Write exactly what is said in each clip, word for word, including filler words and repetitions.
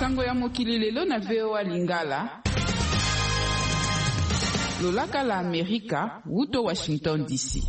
Sango ya mokili lelo na V O A Lingala. Lolaka la Amerika, Wuto Washington D C.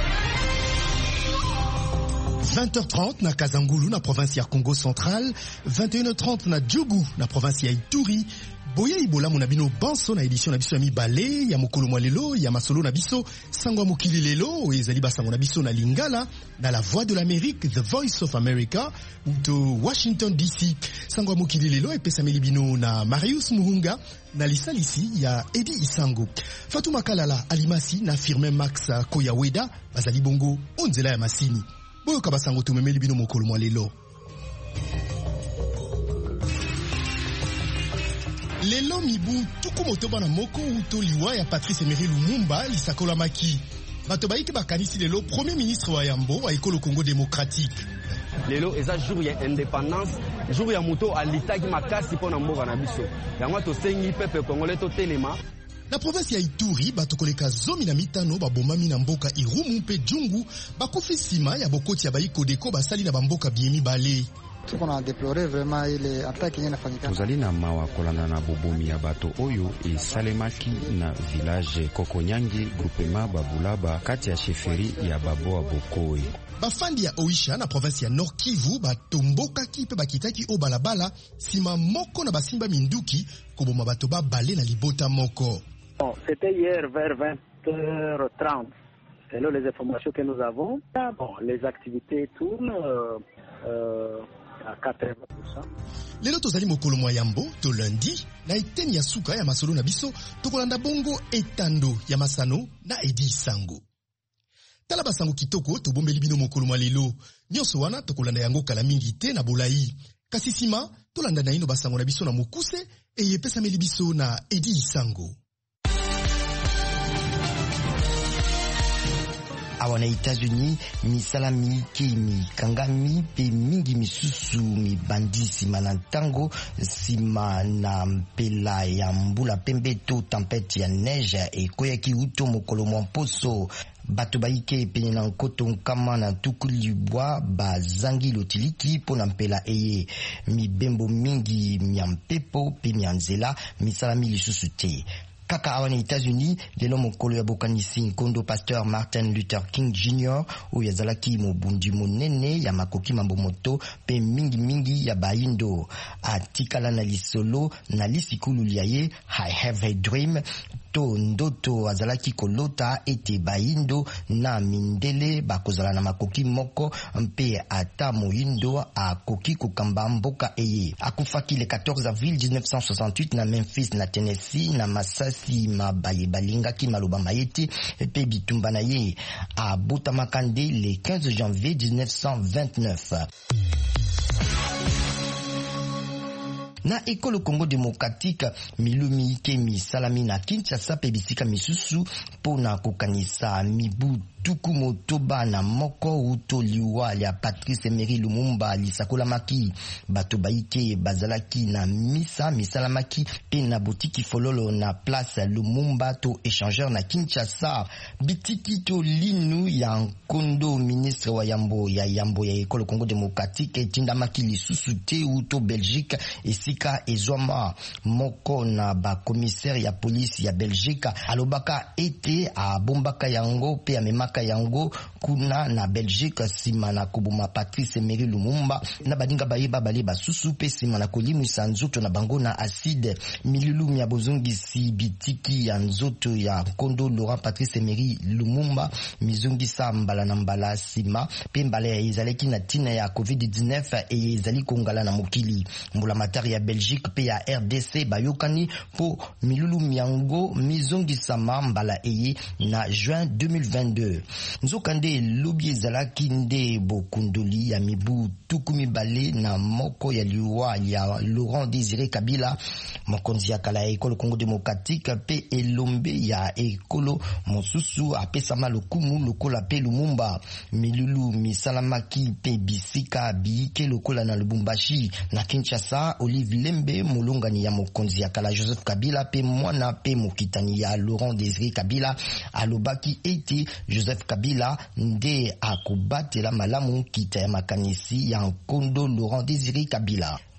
vingt heures trente na Kazangulu na province ya Congo Central, vingt et une heures trente na Djougou na province ya Ituri. Boya ibola mona bino banso na édition na biso ya mibale ya mokolo mwa lelo ya masolo na biso sango ya mokili lelo ezali basango na biso na Lingala na la voix de l'Amérique, the voice of America to Washington D C. Sango ya mokili lelo epesameli bino na Marius Muhunga na lisalisi ya Edi Isango. Fatuma Kalala Alimasi na Firmin Max Koyaweda bazali bongo onzela ya masini. Boyo kabasango tumemeli bino mokolo mwa lelo. Lelo mibu tuku motoba na moko uto liwa ya Patrice Emery Lumumba lisakola maki. Bato baiki bakanisi lelo premier ministre wa Yambo wa ekolo Congo démocratique. Lelo eza jour ya indépendance, jour ya moto alitaki makasi pona mboka na biso. Yango to sengi pepe congolais to telema. Na province ya Ituri bato koleka zomi na mitano babomami na mboka Irumu mpe Djungu bakufi sima ya bokoti ya baiko deko basali na bamboka biemi bale. Tozali na mawa kolanda na bobomi ya bato oyo esalemaki na village Kokonyangi groupement Babulaba kati ya sheferi ya Baboa Bokoe. Bafandi ya Oisha na province ya Nord Kivu batombokaki pe bakitaki o balabala sima moko na basimba minduki koboma bato ba bale na libota moko. Bon, c'était hier vers vingt heures trente. Selon les informations que nous avons, bon, les activités tournent euh, euh, à quatre-vingts pour cent. Lelo tozali mokolo mwa Yambo to lundi na eteni ya suka ya masolo na biso tokolanda bongo etando ya masano na Edi Sango. Tala basango kitoko tobombeli bino mokolo mwa lelo nyonso wana tokolanda yango kala mingi te na bolai kasi sima tolanda na ino basango na biso na mokuse eyepesameli biso na Edi Sango. Awana États-Unis misalami kimi kangami pe mingi misusu mi bandisi manantango sima na mpela ya mbula pembe to tempête ya neige ekoyaki uto mokolo mwa mposo. Bato baike pene na nkoto nkama na tuku libwa bazangi lotiliki po na mpela eye mibembo mingi mya mpepo pe mya nzela misalami lisusu te. Kaka awana États-Unis lelo mokolo ya bokanisi nkondo pasteur Martin Luther King Junior oyo azalaki mobundi monene ya makoki mambo moto pe mingi mingi ya baindo atikala na lisolo na lisikulu liaye I have a dream to ndoto azalaki kolota ete baindo na mindele bakozala na makoki moko mpe ata moindo akoki kokamba mboka eye. Akufaki le quatorze avril dix-neuf cent soixante-huit na Memphis na Tennessee na Masasi mabaye balingaki maloba mayete pe bitumba na ye abotamaka nde le quinze janvier dix-neuf cent vingt-neuf. Na ekolo Congo démocratique milumi ike misalami na Kinshasa pe bisika misusu pona kokanisa mibu tuku motoba na moko uto liwa ya Patrice Emery Lumumba lisakola maki bato baike bazalaki na misa misalamaki pe na botiki fololo na place Lumumba to échangeur na Kinshasa bitiki to linu ya nkondo ministre wa Yambo ya Yambo ya ekolo Congo démocratique tindamaki lisusu te uto Belgique esika ezwama moko na ba commissaire ya police ya Belgique alobaka ete abombaka yango pe amemaka yango kuna na Belgique sima na kubuma Patrice Emery Lumumba na badinga bayeba bale basusu pe sima na kolimwisa nzoto na bango na acide milulu ya bozongisi bitiki ya nzoto ya nkondo Laurent Patrice Emery Lumumba mizongisa mbala na mbala sima pe mbala ya ezaleki na tina ya covid dix-neuf e ezali kongala na mokili mbula matari ya Belgique pe ya R D C bayokani po milulu miango mizongisa mbala eye na juin deux mille vingt-deux. Nzokande lobi ezalaki nde bokundoli ya mibu tukumi bale na moko ya liwa ya Laurent Désiré Kabila mokonzi ya kala ya ekolo Congo démocratique pe elombe ya ekolo mosusu apesama lokumu lokola pe Lumumba milulu misalamaki pe bisika biike lokola na Lubumbashi na Kinshasa. Olive Lembe mulongani ya mokonzi ya kala Joseph Kabila pe mwana pe mokitani ya Laurent Désiré Kabila alobaki ete Joseph Kabila nde akubatela malamu kita ya makanisi ya nkondo Laurent Désiré Kabila.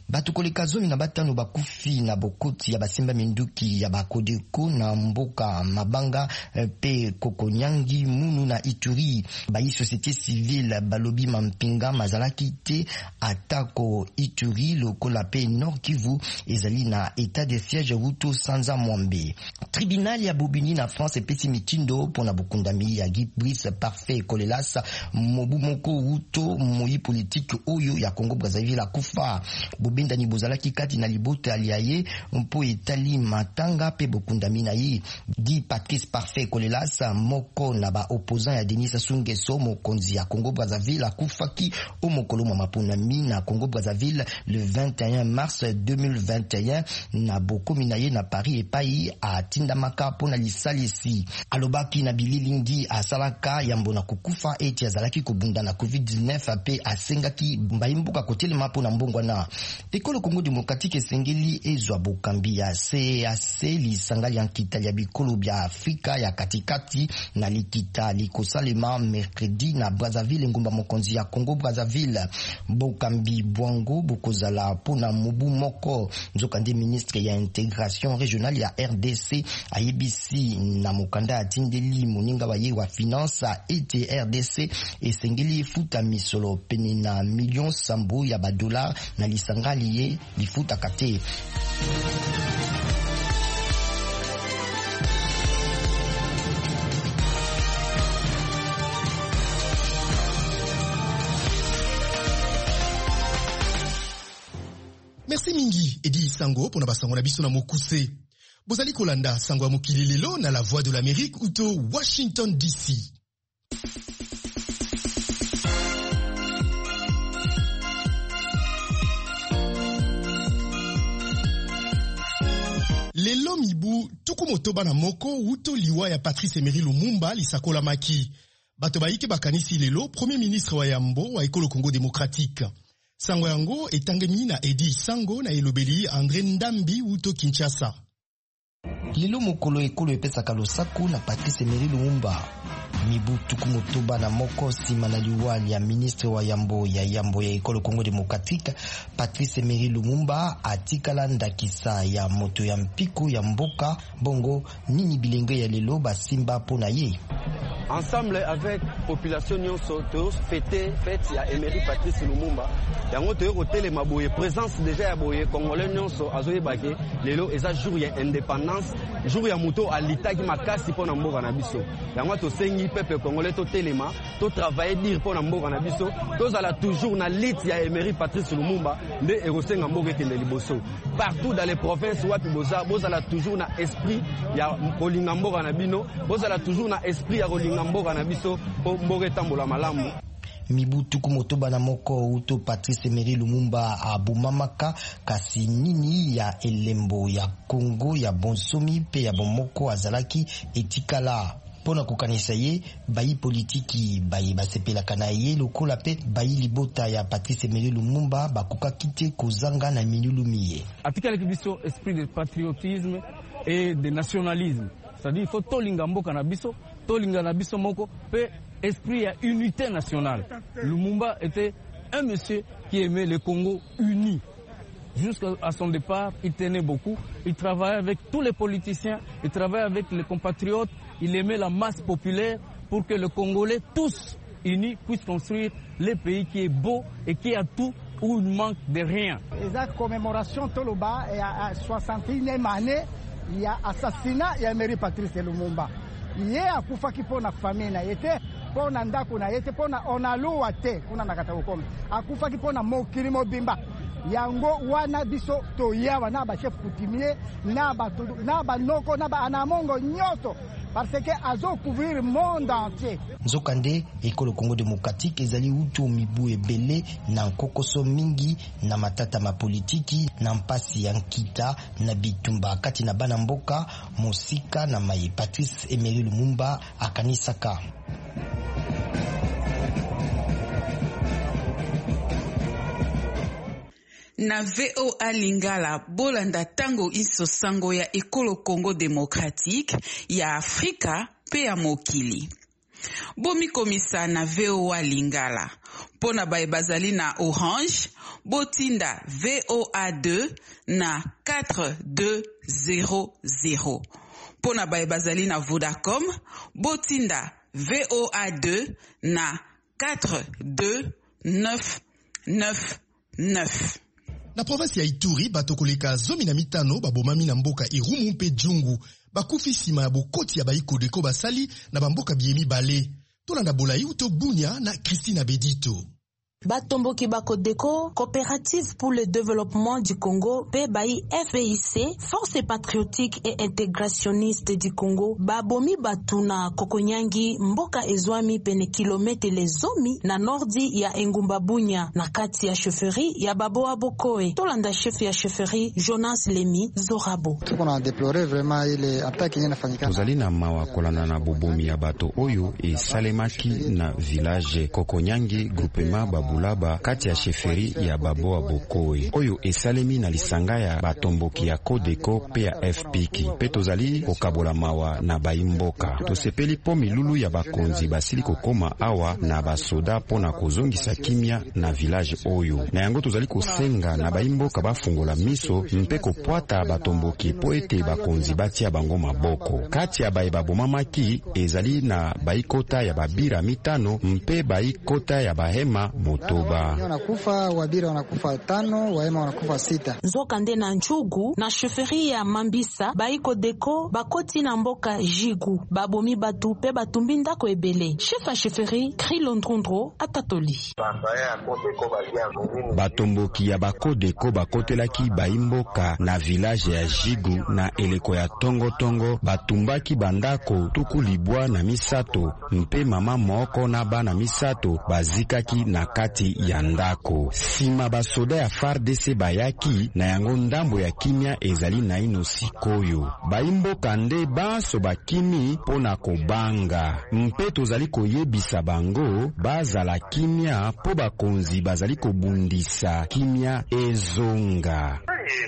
Batu koleka zomi na batano bakufi na bokoti ya basimba minduki ya bakodeko na mboka Mabanga pe Kokonyangi Munu na Ituri. Bayi société civile balobi mampinga mazalaki te atako Ituri lokola pe Nord Kivu ezali na état de siège wuto sanza mwambe. Tribunal ya Bobigny na France epesi mitindo pona bokundami ya Guy Brice Parfait Kolelas mobu moko wuto moyi politique oyo ya Congo Brazzaville akufa. Bobendani bozalaki kati na libota aliaye mpo etali matanga pe bokundami na ye. Guy Patrice Parfait Kolelas moko na ba opposant ya Denis Sassou Nguesso mokonzi ya Congo Brazzaville akufaki o mokolo mwa mapunami na Congo Brazzaville le vingt et un mars deux mille vingt et un na bokomi na ye na Paris epai a tindamaka pona lisalisi. Alobaki na bililingi asalaka yambo na kukufa eti azalaki kobunda na covid dix-neuf pe asengaki mbayimbuka kotelema pona mbongwana. Ekolo Congo Démocratique esengeli ezwa bokambi ya C E A C lisangali ya nkita ya bikolo bya Afrika ya katikati na likita likosalema mercredi na Brazzaville ngumba mokonzi ya Congo Brazzaville. Bokambi bwango bokozala pona mobu moko. Nzokande ministre ya intégration régionale ya R D C ayebisi na mokanda atindeli moninga wa ye wa finance ete R D C esengeli futa misolo pene na million sambo ya badola na lisangali ye lifuta kate. Merci mingi Edi Sango pona basango na biso na mokuse. Bozali kolanda sango ya mokili lelo na la voix de l'Amérique uto Washington D C. Lelo mibu tuku motoba na moko uto liwa ya Patrice Emery Lumumba lisakola maki. Bato baike bakanisi lelo premier ministre wa yambo wa ekolo Congo Démocratique. Sango yango etangemi na Edi Sango na elobeli André Ndambi uto Kinshasa. Lelo mokolo ekolo epesaka losaku na Patrice Emery Lumumba. Mibu tuku motoba na moko sima na liwali ya ministre wa yambo ya yambo ya ekolo Congo Démocratique Patrice Emery Lumumba atikala ndakisa ya moto ya mpiko ya mboka bongo nini bilenge ya lelo basimba pona ye. Ensemble avec population nyonso to fêter fête ya Emery Patrice Lumumba yango to hôtel maboye présence déjà ya boye congolais nyonso azoye bake lelo eza jour ya indépendance jour ya muto alitaki makasi pona mboka na biso yango to sengi peuple congolais to telema to travailler dire pona mboka na biso to zala toujours na lit ya Emery Patrice Lumumba nde erosenga mboka kende liboso partout dans les provinces wapi boza bozala toujours na esprit ya kolinga mboka na bino bozala toujours na esprit ya kolinga mboka na biso po mboka tambola malamu. Mibu tuku motoba na moko uto Patrice Emery Lumumba abumamaka kasi nini ya elembo ya Congo ya bonsomi pe ya bomoko azalaki etikala pona kukanisa ye bayi politiki bayi basepelaka na ye lokola pe bayi libota ya Patrice Emery Lumumba bakuka kite kozanga na minulumi ye. Atikala kibiso esprit de patriotisme et de nationalisme. C'est-à-dire il faut tolinga mboka na biso, tolinga na biso moko pe esprit à unité nationale. Lumumba était un monsieur qui aimait le Congo uni. Jusqu'à son départ, il tenait beaucoup. Il travaillait avec tous les politiciens, il travaillait avec les compatriotes. Il aimait la masse populaire pour que les Congolais, tous unis, puissent construire le pays qui est beau et qui a tout où il manque de rien. Exact commémoration Toloba et à soixante et unième année, il y a assassinat et Emery Patrice Lumumba. Il y a kufa kipona famille na yete pona ndako na yete pona onaluwa te kuna nakata ukome akufa kipona mokili mobimba yango wana biso to yawa na ba chef coutumier na ba na ba noko na ba anamongo nyoto parce que azo couvrir monde entier. Nzokande ekolo Congo Démocratique ezali utu mibu ebele na nkokoso mingi na matata ma politiki na mpasi ya nkita na bitumba kati na bana mboka musika na maye. Patrice Emery Lumumba akanisaka. Na V O A Lingala bolanda tango iso sango ya ekolo Congo Démocratique ya Afrika pe ya mokili. Bomi komisa na V O A Lingala Pona baye bazali na Orange, botinda V O A deux na quatre deux zéro zéro. Pona baye bazali na Vodacom, botinda V O A deux na quatre deux neuf neuf neuf. Na province ya Ituri, bato koleka zomi na mitano babomami na mboka Irumu mpe Djungu, bakufi sima ya bokoti ya bayikodeko basali na bamboka biemi bale. Tolanda Bolayi uto Bunya na Christina Bedito. Batomboki Bakodeko, Coopérative pour le développement du Congo, P B I F B I C, Force patriotique et intégrationniste du Congo, Babomi Batuna Kokonyangi, Mboka Ezwami pene kilomètre les zomi na nordi ya Engumba Bunya, na kati ya chefferie ya Baboa Bokoe. Tolanda chef ya chefferie Jonas Lemi Zorabo. Tukona déploré vraiment ile attaque yenye nafanyika. Tozali na mawa kolanda na bobomi ya bato oyo e salemaki na village Kokonyangi groupement Babu Bulaba kati ya sheferi ya Baboa Bokoe oyo esalemi na lisanga ya batomboki ya Kodeko pe ya F P K pe tozali kokabola mawa na baimboka tosepeli po milulu ya bakonzi basili kokoma awa na basoda pona kozongisa kimia na village oyo na yango tozali kosenga na baimboka bafungola miso mpe kopwata batomboki po ete bakonzi batia bango maboko kati ya baye babomamaki ezali na baikota ya babira mitano mpe baikota ya bahema motoba wanakufa wabira wanakufa tano wahema wanakufa sita. Nzokande na Njugu na sheferi ya Mambisa baiko deko bakoti na mboka Jigu babomi batu pe batumbi ndako ebele. Chefa sheferi Krilondrondro atatoli batomboki ya bakodeko bakotelaki baimboka na village ya Jigu na eleko ya Tongo Tongo batumbaki bandako tuku libwa na misato mpe mama moko na bana misato bazikaki na kati ya ndako. Sima basoda ya F A R D C bayaki na yango ndambo ya kimia ezali na ino sikoyo. Baimboka nde baso bakimi pona kobanga. Mpe tozali koyebisa bango bazala kimia po bakonzi bazali kobundisa kimia ezonga.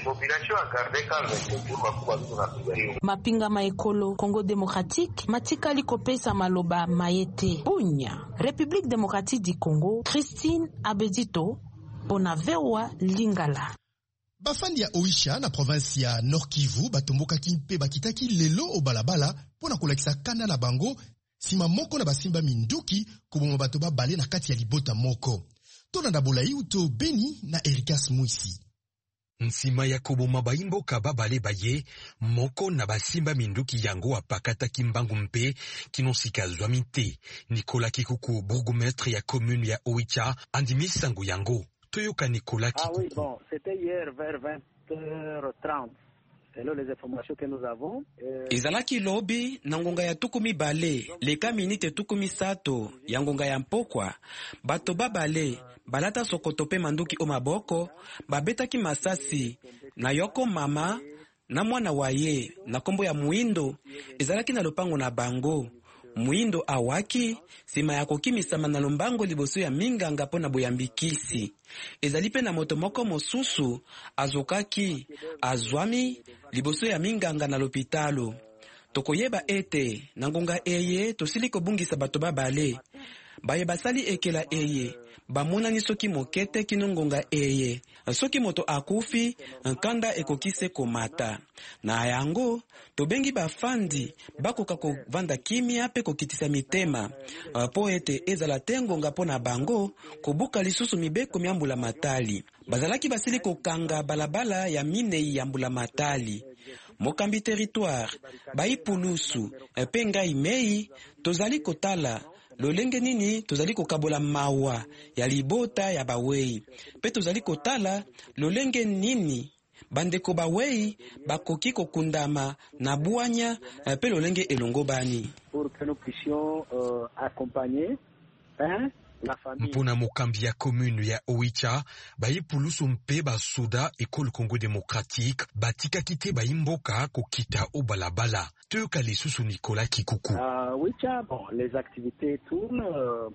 Mapinga maekolo Congo démocratique matikali kopesa maloba mayete Bunya. République démocratique du Congo, Christine Abedito Bonavewa Lingala. Bafandi ya Oisha na province ya Nord Kivu batomboka kimpe bakitaki lelo o balabala pona kolakisa kanda na bango sima moko na basimba minduki kuboma bato babale na kati ya libota moko. Tolanda Bolayi uto Beni na Erikas Muisi. Nsima ya koboma baimboka babale baye moko na basimba minduki yango apakata kimbangu mpe kinosika zwami te. Nicolas Kikuku, bourgmestre ya commune ya Oicha, andimi sango yango. Toyoka Nicolas Kikuku. Ah oui, bon, c'était hier vers vingt heures trente. Selon les informations que nous avons, euh... ezalaki lobi na ngonga ya tukumi bale leka minite tukumi sato ya ngonga ya mpokwa bato babale balata sokoto pe manduki o maboko babetaki masasi na yoko mama na mwana waye na kombo ya Muindo ezalaki na lopango na bango. Muindo awaki sima ya kokimisama na lombango liboso ya minganga po na boyambikisi. Ezali pe na moto moko mosusu azokaki azwami liboso ya minganga na lopitalo. Tokoyeba ete na ngonga eye tosili kobungisa bato babale. Baye basali ekela eye bamona ni soki mokete kino ngonga eye. Soki moto akufi nkanda ekokise komata. Na yango tobengi bafandi bakoka kovanda kimia pe kokitisa mitema po ete ezala te ngonga po na bango kobuka lisusu mibeko miambula matali. Bazalaki basili kokanga balabala ya minei ya mbula matali. Mokambi territoire baipulusu pe ngai mei tozali kotala lolenge nini tozali kokabola mawa ya libota ya bawei pe tozali kotala lolenge nini bandeko bawei bakoki kokundama na buanya pe lolenge elongo bani pour que nous puissions euh, accompagner hein mpona mokambi ya commune ya Oicha baipulusu mpe basoda ekolo Congo démocratique batikaki te baimboka kokita o balabala. Toyoka lisusu Nicolas Kikuku. À Oicha, bon, les activités tournent euh,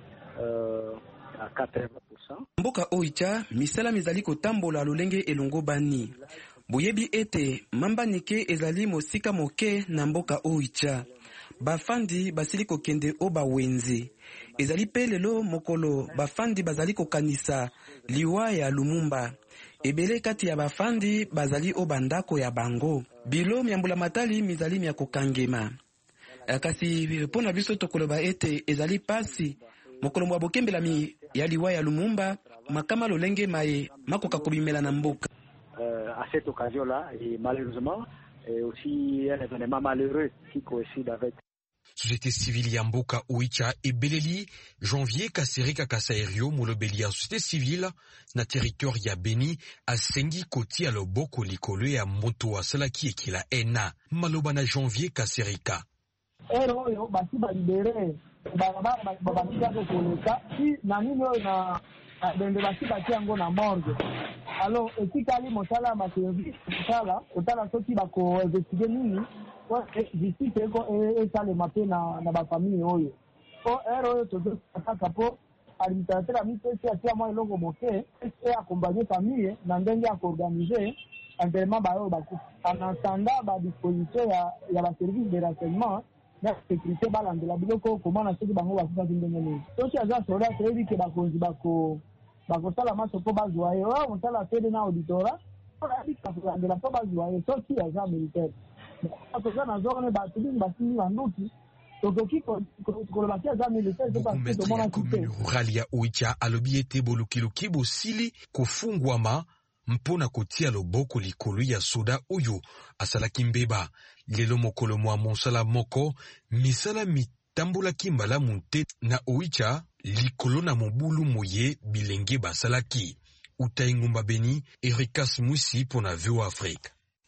euh, à quatre-vingts pour cent. Mboka Oicha misala mizali kotambola lolenge elongo bani. Boyebi ete mamba nike ezali mosika moke na mboka Oicha. bafandi basili kokende o bawenze. Ezali pe lelo mokolo bafandi bazali kokanisa liwa ya Lumumba. Ebele kati ya bafandi bazali o bandako ya bango. Bilo myambula matali mizali mya kokangema. Kasi pona biso tokoloba ete ezali pasi mokolo mwa bokembelami ya liwa ya Lumumba makama lolenge maye makoka kobimela na mboka. Euh, à cette occasion-là, et malheureusement, et aussi un événement malheureux qui coïncide avec. Société civile ya mboka Oicha ebeleli janvier Kasereka Kasaerio molobeli ya société civile na territoire ya Beni asengi koti ya loboko likolo ya moto asalaki ekila ena maloba na janvier Kasereka. Ero yo basi ba libere ba ba ba ba ko koleka si na nini na bende basi bati yango na morgue. Alors etikali mosala ma service mosala otala soki ba ko investiguer nini kwa d'ici teko e sale mape na na ba famille oyo o ero yo to saka po administrateur ami pesi atia moi longo moke et accompagner famille na ndenge ya organiser enterrement ba yo ba ku en attendant ba disposition ya ya ba service de renseignement na sécurité balandela biloko comment na soki bango ba kufa ndenge nini soki aza soda trevi ke ba konzi ba ko bakosala maso po bazwa ye o mosala tede na auditora de po bazwa ye soki aza militaire toza na zone bato mingi basili banduki tokoki kolobaki aza militaire ya commune rurale ya Oicha alobi ete bolukiluki bosili kofungwama mpona kotia loboko likolo ya soda oyo asalaki mbeba lelo mokolo mwa mosala moko misala mitambulaki malamu te na Oicha likolo na mobulu moye bilenge basalaki. Utai Ngumba Beni, Erikas Musi pour na V O Afrique.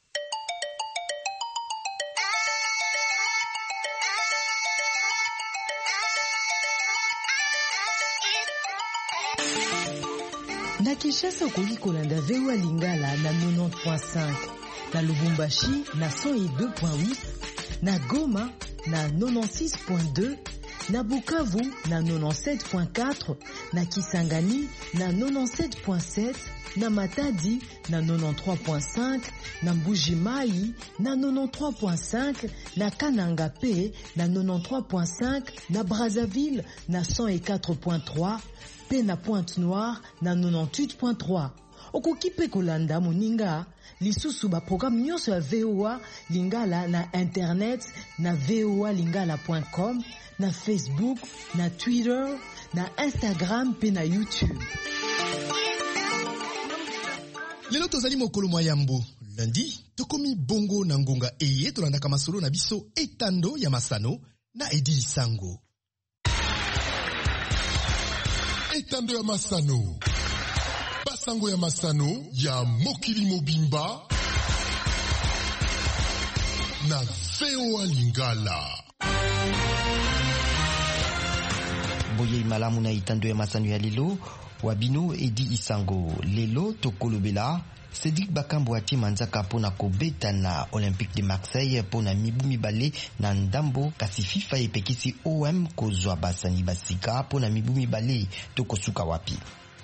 Na Kinshasa okoki kolanda V O A Lingala na quatre-vingt-dix point cinq, na Lubumbashi na cent deux point huit, na Goma na quatre-vingt-six point deux, na Bukavu na quatre-vingt-dix-sept point quatre, na Kisangani na quatre-vingt-dix-sept point sept, na Matadi na quatre-vingt-treize point cinq, na Mbuji-Mayi na quatre-vingt-treize point cinq, na Kananga P na quatre-vingt-treize point cinq, na Brazzaville na cent quatre point trois, pe na Pointe-Noire na quatre-vingt-dix-huit point trois. Okoki pe kolanda moninga lisusu ba programme nyonso ya V O A Lingala na internet na v o a lingala point com, na Facebook, na Twitter, na Instagram pe na YouTube. Lelo tozali mokolo mwa yambo. Lundi, tokomi bongo na ngonga eye tolandaka masolo na biso etando ya masano na Edi Sango. Etando ya masano. Basango ya masano ya mokili mobimba na V O A Lingala. Boye malamu na itando ya masano ya lelo wabino Edi Isango. Lelo tokolobela Cédric Bakambu ati manzaka pona kobeta na Olympique de Marseille pona mibu mibale na ndambo kasi FIFA epekisi O M kozwa basani basika pona mibu mibale tokosuka wapi.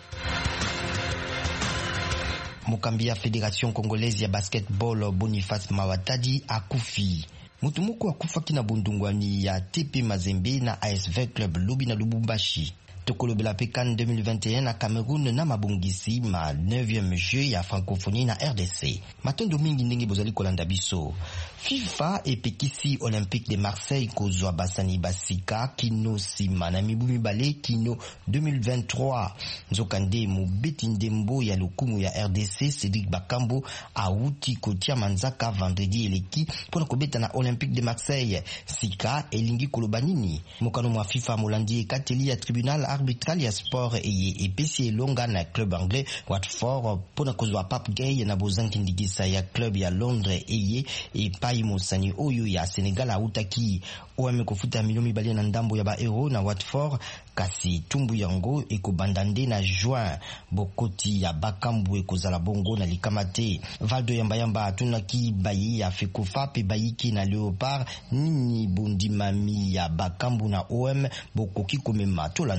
Mokambi ya Fédération Congolaise ya Basketball Boniface Mawatadi akufi. Mutu moko akufaki na bundungwani ya T P Mazembe na A S V Club Lobi na Lubumbashi. Tokolobela Pekan deux mille vingt et un na Cameroun na mabongisi ma neuvième jeu ya francophonie na R D C. Matondo mingi ndenge bozali kolanda biso. FIFA epekisi Olympique de Marseille kozwa basani basika kino sima na mibu mibale kino deux mille vingt-trois. Nzokande mobeti ndembo ya lokumu ya R D C Cédric Bakambu auti kotia manzaka vendredi eleki pona kobeta na Olympique de Marseille. Sika elingi kolobanini. Mokano mwa FIFA molandi ekateli ya tribunal arbitral ya sport eye epesi elonga na club anglais Watford pona kozwa Pape Gueye na bozanki ndigisa ya club ya Londres eye epai mosani oyo ya Senegal autaki. O M kofuta milioni mibale na ndambo ya ba hero na Watford kasi tumbu yango ekobandande na juin. Bokoti ya Bakambu ekozala bongo na likamate. Valdo yamba yamba atunaki bayi ya Fekofa pe bayiki na Leopard nini bundimami ya Bakambu na O M bokoki komema tolanda.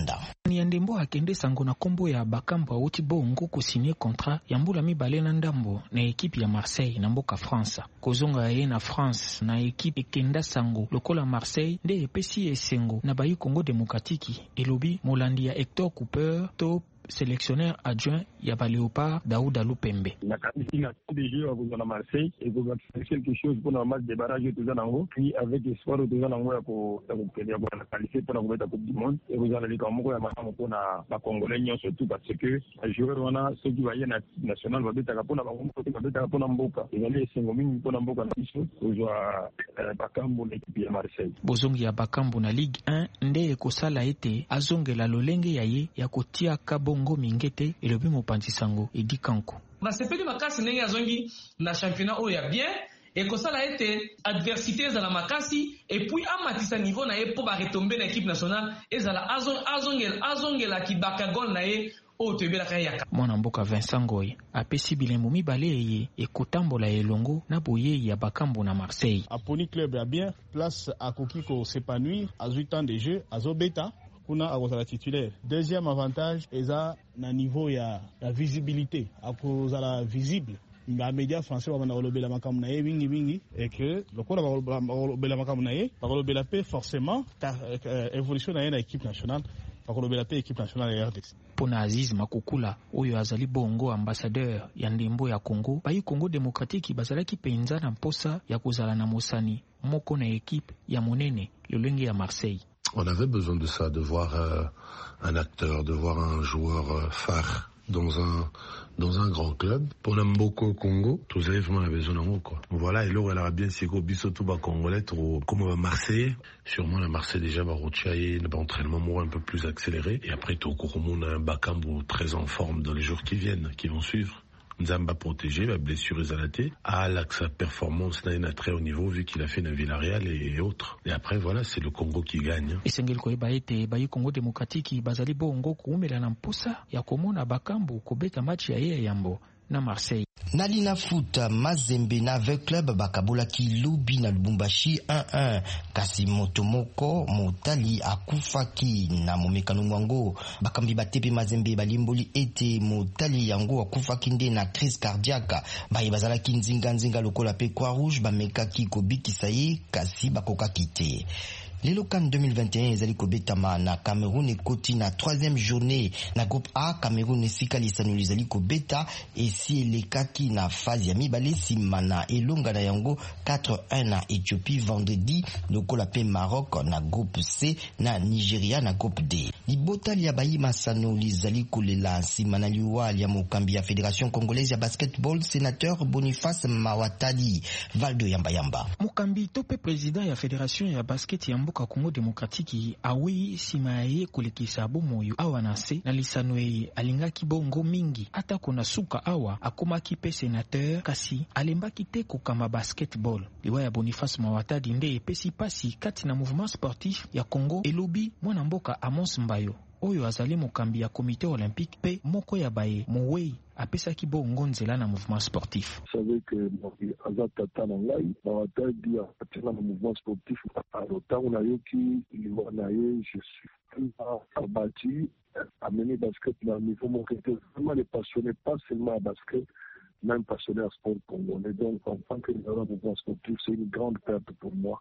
ya ndembo akende sango na kombo ya bakambo auti bongo kusigner contrat ya mbula mibale na ndambo na ekipe ya Marseille na mboka France. Kozonga ye na France na ekipe ekenda sango lokola Marseille nde epesi esengo na bayi Congo Démocratique elobi molandi ya Hector Cooper to sélectionneur adjoint ya ba Léopard Daouda Lupembe. La qualification des jeux à Marseille et vous avez quelque chose pour le match de barrage de Zanango puis avec espoir de Zanango ya ko ya ko la qualifier pour la Coupe du monde et vous allez comme ko ya mama ko na ba Congolais surtout parce que les joueurs wana ceux qui vaillent national va beta kapona ba ngombo ko beta kapona mboka et les cinq minutes pour mboka na biso kozwa bakambo na équipe ya Marseille. Bozongi ya bakambo na Ligue un nde ekosala ete azongela lolenge yaye ya kotia kabongo mingete elobi mopanzi sango edi kanko na sepeli makasi ndenge azongi na championnat oyo ya bien ekosala ete adversité ezala makasi et puis amatisa niveau na ye po ba retomber na équipe nationale ezala azongela azongela kibaka gol na ye oyo toyebelaka ye yaka. Mwana mboka Vincent Ngoy apesi bilembo mibale ye ekotambola elongo na boye ya bakambo na Marseille. Aponi club ya bien place akoki ko s'épanouir à huit ans de jeu azobeta kuna akozala titulaire. Deuxième avantage eza na niveau ya la visibilité akozala visible. Les médias français vont relobber la makamou na ye wingi wingi et que le corps va relobber la makamou na ye va relobber la paix forcément ta évolution na l'équipe nationale va relobber la paix équipe nationale ya R D C. Pona Aziz Makukula oyo azali bongo ambassadeur ya ndembo ya Congo bayi Congo Démocratique bazalaki penza na mposa ya kozala na mosani moko na équipe ya monene lolenge ya Marseille. On avait besoin de ça, de voir euh, un acteur, de voir un joueur euh, phare dans un dans un grand club. Pour Mboko Congo, tous les vraiment besoin d'un quoi. Voilà, et là elle aura bien sigo biso tout bas congolais trop comme Marseille. Sûrement la Marseille déjà va rochailler un entraînement un peu plus accéléré et après tout on a un Bakambu très en forme dans les jours qui viennent, qui vont suivre. Nzamba protégé, la blessure est alatée. Ah, là, que sa performance n'a un très haut niveau vu qu'il a fait une Villarreal et autres. Et après, voilà, c'est le Congo qui gagne. Et Sengel Koeba ete bayi Congo Démocratique bazali bongo kuumela na mposa ya komona bakambu kobeta match ya ye yambo na Marseille. Nalina Foot Mazembe na avec club bakabola ki Lubi na Lubumbashi un un kasi motomoko motali akufaki na momekano mwango bakambi batepe Mazembe balimboli ete motali yango akufaki nde na crise cardiaque bayi bazala ki nzinga nzinga lokola pe Croix Rouge bamekaki kobikisa ye kasi bakoka kite. Lelo CAN deux mille vingt et un ezali kobetama na Cameroun ekoti na troisième journée na groupe A. Cameroun esika lisano ezali kobeta esi elekaki na phase ya mibale sima na elonga na yango quatre un na Éthiopie vendredi lokola pe Maroc na groupe C na Nigeria na groupe D. Libotali ya bayi masano lizali kolela sima na liwali ya mokambi ya Fédération Congolaise ya Basketball sénateur Boniface Mawatali Valdo Yamba Yamba. Mokambi tope président ya Fédération ya Basket ya mboka Congo Démocratique awi sima ye kolekisa bomoyo awa na se na lisano ye alingaki bongo mingi ata kona suka awa akomaki pe sénateur kasi alembaki te kokama basketball. Liwa ya Boniface Mawatadi nde epesi pasi kati na mouvement sportif ya Congo elobi mwana mboka Amos Mbayo oyo azali mokambi ya comité olympique pe moko ya baye mowei apesaki bongo nzela na mouvement sportif. Vous savez que Azatata Nangai, Mawatadi a dans le mouvement sportif à l'OTAN, on a eu qui, je suis abattu à mener basket dans le niveau mon était vraiment les passionnés, pas seulement à basket, même passionnés à sport congolais. Donc en tant que leader du mouvement sportif, c'est une grande perte pour moi.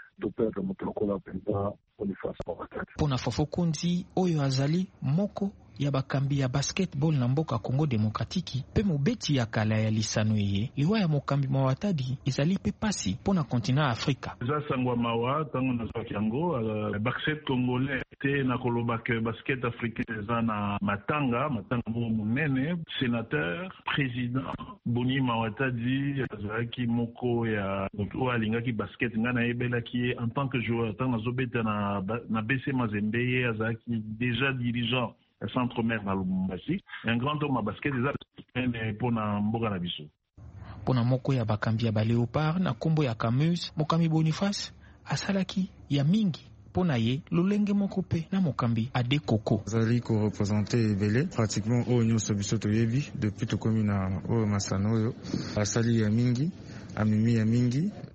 Pona Fofokundi oyo azali moko ya bakambi ya basketball na mboka Congo Démocratique pe mobeti ya kala ya lisano ye liwa ya mokambi Mawatadi ezali pe pasi pona continent Afrika. Za sangwa mawa tango na yango basket congolais te na koloba ke basket africain za na matanga matanga mo munene sénateur président Boni Mawatadi azaki moko ya to alingaki basket ngana ebela ki en tant que joueur tango zobeta na na B C Mazembe azaki déjà dirigeant centre-mer na Lubumbashi, un grand homme à basket des pona mboka na biso. Pona moko ya bakambi ya ba Léopard na kombo ya Camus, mokambi Boniface asalaki ya mingi pona ye lolenge moko pe na mokambi Ade Koko. Azali ko représenter Belé pratiquement au nyonso biso toyebi depuis to komi na o masano oyo asali ya mingi amimi ya mingi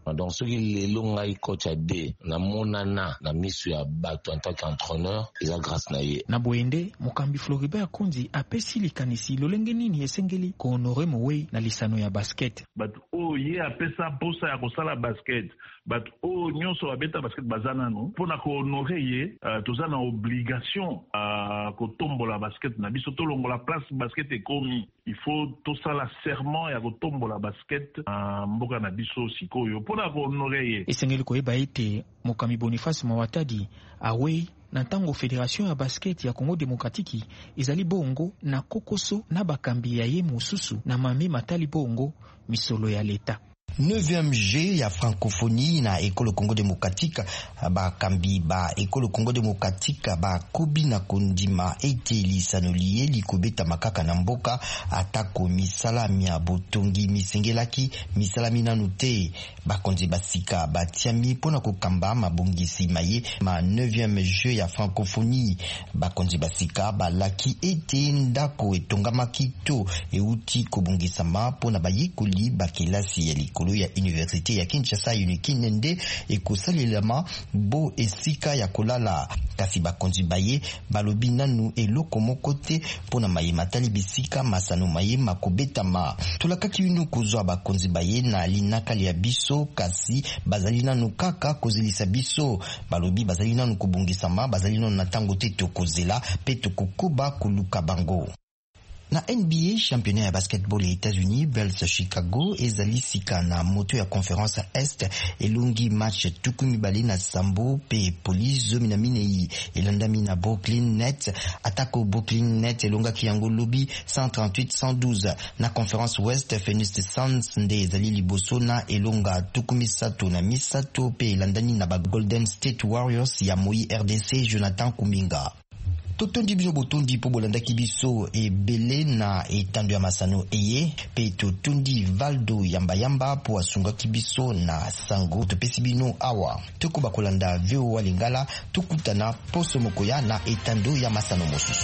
Donc ceux qui les longa i coach a D na monana na misu ya bato en tant qu'entraîneur ils a grâce na ye. Na boende mokambi Floribert Kondi apesi likanisi lolenge nini esengeli ko honore mowe na lisano ya basket. But oh ye apesa posa ya kosala basket. But oh nyonso abeta basket bazana no pona ko honore ye uh, tozana obligation uh, ko tombola basket na biso to longola place basket ekomi. Il faut tout ça la serment ya ko tombola basket uh, mboka na biso sikoyo pona ko honore ye. Esengeli ko eba ete mokambi Boniface Mawatadi awe na ntango Fédération ya basket ya Congo Démocratique ezali bongo na kokoso na bakambi ya ye mosusu na mami matali bongo misolo ya leta. neuvième G ya francophonie na École Congo Démocratique ba kambi ba École Congo Démocratique ba kobi na kondima ete lisanolie likobeta makaka na mboka atako misalami ya botongi misengelaki misalami nanu te bakonzi basika batiami pona kokamba mabongisi maye ma neuvième G ya francophonie bakonzi basika balaki ete ndako etongamaki to euti kobongisama pona bayekoli bakelasi ya likolo ya université ya Kinshasa Unikinende ekosalelama bo esika ya kolala kasi bakonzi baye balobi nanu eloko moko te pona maye matali bisika masano maye makobetama tolakaki winu kozwa bakonzi baye na linakali ya biso kasi bazali nanu kaka kozilisa biso balobi bazali nanu kobongisama bazali nanu na tango te tokozela pe tokokoba koluka bango. Na N B A championnat ya basketball ya États-Unis Bulls Chicago ezali sika na moto ya conférence Est elongi match tukumi bali na Sambo pe Police zomi na minei elandami na Brooklyn Nets atako Brooklyn Nets elonga kiyango lobi cent trente-huit cent douze na conférence Ouest Phoenix Suns nde ezali liboso na elonga tukumi sato na misato pe elandani na ba Golden State Warriors ya Moi R D C Jonathan Kuminga. Totondi biso botondi po bolandaki biso ebele na etando ya masano eye pe totondi Valdo yamba yamba po asungaki biso na sango topesi bino awa tokoba kolanda V O A Lingala tukutana poso mokoya na etando ya masano mosusu.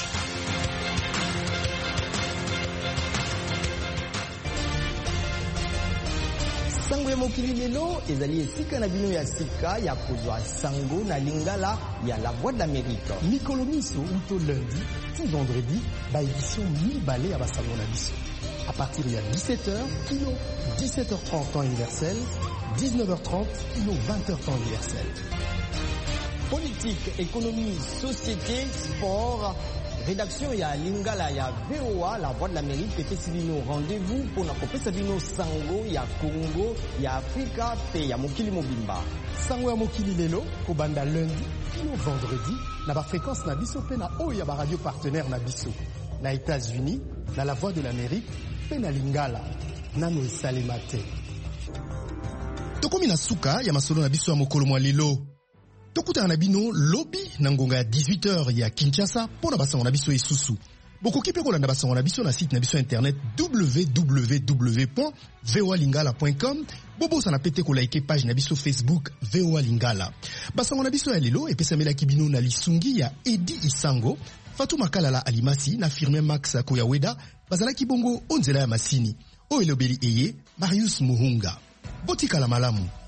Sango ya mokili lelo ezali esika na bino ya sika ya kozwa sango na Lingala ya La Voix de l'Amérique. Mikolo miso uto lundi ti vendredi ba édition mibale ya basango na biso. À partir de dix-sept heures, kilo dix-sept heures trente temps universel, dix-neuf heures trente, kilo vingt heures temps universel. Politique, économie, société, sport. Rédaction ya Lingala ya V O A La Voix de l'Amérique pepesi bino rendez-vous pour na kopesa bino sango ya Congo ya Afrika pe ya mokili mobimba. Sango ya mokili lelo kobanda lundi kino vendredi na ba fréquence na biso pe na oyo ya ba radio partenaire na biso na États-Unis na La Voix de l'Amérique pe na Lingala nano esalema te. Tokomi na suka ya masolo na biso ya mokolo mwa lelo. Tokuta na bino lobby na ngonga ya dix-huit heures ya Kinshasa pona basango na biso esusu. Bokoki pe kolanda basango na biso na site na biso internet w w w point v o a lingala point com. Bobo sana pete ko like page na biso Facebook V O A Lingala. Basango na biso ya lelo epesamela kibino na lisungi ya Edi Isango, Fatuma Kalala Alimasi na firme Max Koyaweda, bazala kibongo onzela ya masini. O elobeli eye Marius Muhunga. Botika la malamu.